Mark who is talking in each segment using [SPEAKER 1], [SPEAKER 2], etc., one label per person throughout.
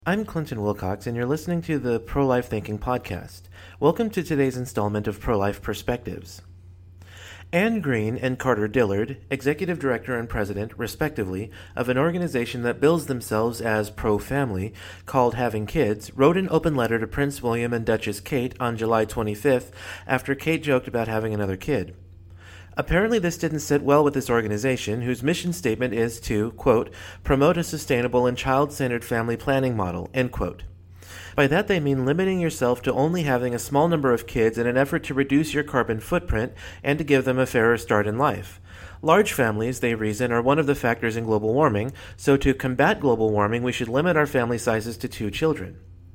[SPEAKER 1] I'm Clinton Wilcox, and you're listening to the Pro-Life Thinking Podcast. Welcome to today's installment of Pro-Life Perspectives. Anne Green and Carter Dillard, executive director and president, respectively, of an organization that bills themselves as pro-family, called Having Kids, wrote an open letter to Prince William and Duchess Kate on July 25th after Kate joked about having another kid. Apparently this didn't sit well with this organization, whose mission statement is to, quote, promote a sustainable and child-centered family planning model, end quote. By that they mean limiting yourself to only having a small number of kids in an effort to reduce your carbon footprint and to give them a fairer start in life. Large families, they reason, are one of the factors in global warming, so to combat global warming we should limit our family sizes to 2 children.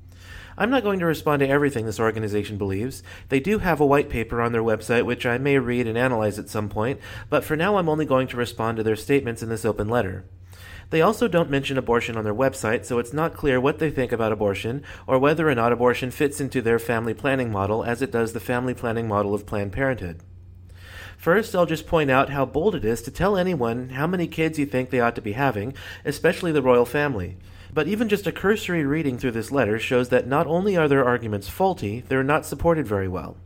[SPEAKER 1] I'm not going to respond to everything this organization believes. They do have a white paper on their website which I may read and analyze at some point, but for now I'm only going to respond to their statements in this open letter. They also don't mention abortion on their website, so it's not clear what they think about abortion or whether or not abortion fits into their family planning model as it does the family planning model of Planned Parenthood. First, I'll just point out how bold it is to tell anyone how many kids you think they ought to be having, especially the royal family. But even just a cursory reading through this letter shows that not only are their arguments faulty, they're not supported very well.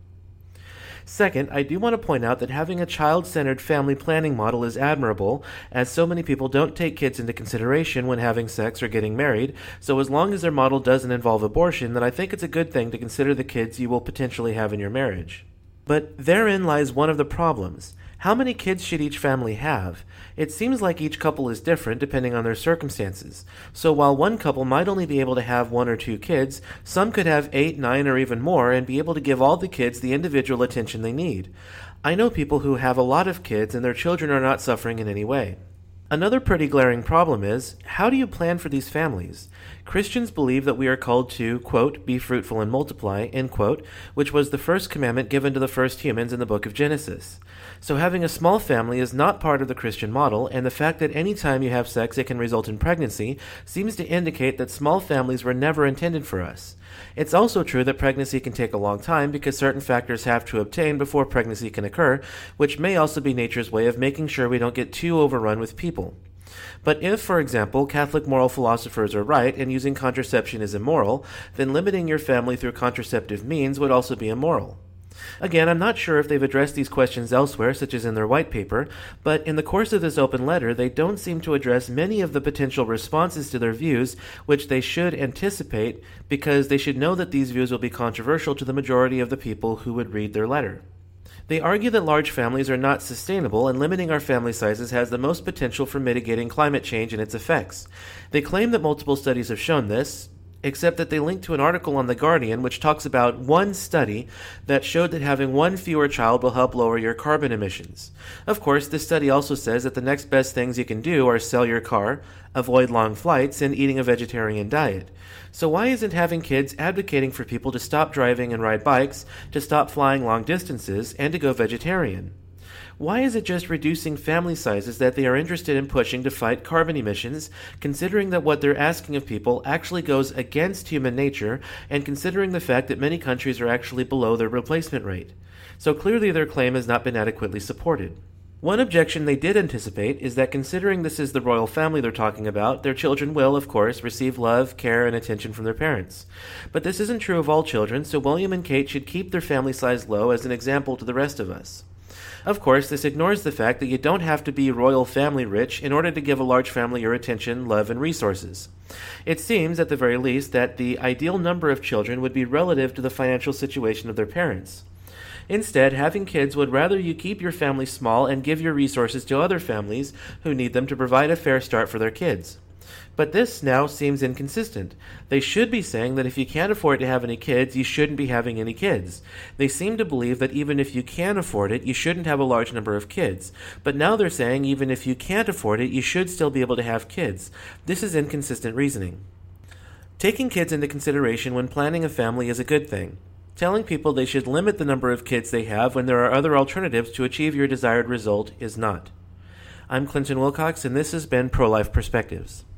[SPEAKER 1] Second, I do want to point out that having a child-centered family planning model is admirable, as so many people don't take kids into consideration when having sex or getting married, so as long as their model doesn't involve abortion, then I think it's a good thing to consider the kids you will potentially have in your marriage. But therein lies one of the problems. How many kids should each family have? It seems like each couple is different depending on their circumstances. So while one couple might only be able to have 1 or 2 kids, some could have 8, 9, or even more and be able to give all the kids the individual attention they need. I know people who have a lot of kids and their children are not suffering in any way. Another pretty glaring problem is, how do you plan for these families? Christians believe that we are called to, quote, be fruitful and multiply, end quote, which was the first commandment given to the first humans in the book of Genesis. So having a small family is not part of the Christian model, and the fact that any time you have sex it can result in pregnancy seems to indicate that small families were never intended for us. It's also true that pregnancy can take a long time because certain factors have to obtain before pregnancy can occur, which may also be nature's way of making sure we don't get too overrun with people. But if, for example, Catholic moral philosophers are right and using contraception is immoral, then limiting your family through contraceptive means would also be immoral. Again, I'm not sure if they've addressed these questions elsewhere, such as in their white paper, but in the course of this open letter, they don't seem to address many of the potential responses to their views, which they should anticipate, because they should know that these views will be controversial to the majority of the people who would read their letter. They argue that large families are not sustainable and limiting our family sizes has the most potential for mitigating climate change and its effects. They claim that multiple studies have shown this, except that they link to an article on The Guardian which talks about one study that showed that having 1 fewer child will help lower your carbon emissions. Of course, this study also says that the next best things you can do are sell your car, avoid long flights, and eating a vegetarian diet. So why isn't having kids advocating for people to stop driving and ride bikes, to stop flying long distances, and to go vegetarian? Why is it just reducing family sizes that they are interested in pushing to fight carbon emissions, considering that what they're asking of people actually goes against human nature, and considering the fact that many countries are actually below their replacement rate? So clearly their claim has not been adequately supported. One objection they did anticipate is that considering this is the royal family they're talking about, their children will, of course, receive love, care, and attention from their parents. But this isn't true of all children, so William and Kate should keep their family size low as an example to the rest of us. Of course, this ignores the fact that you don't have to be royal family rich in order to give a large family your attention, love, and resources. It seems, at the very least, that the ideal number of children would be relative to the financial situation of their parents. Instead, having kids would rather you keep your family small and give your resources to other families who need them to provide a fair start for their kids. But this now seems inconsistent. They should be saying that if you can't afford to have any kids, you shouldn't be having any kids. They seem to believe that even if you can afford it, you shouldn't have a large number of kids. But now they're saying even if you can't afford it, you should still be able to have kids. This is inconsistent reasoning. Taking kids into consideration when planning a family is a good thing. Telling people they should limit the number of kids they have when there are other alternatives to achieve your desired result is not. I'm Clinton Wilcox, and this has been Pro-Life Perspectives.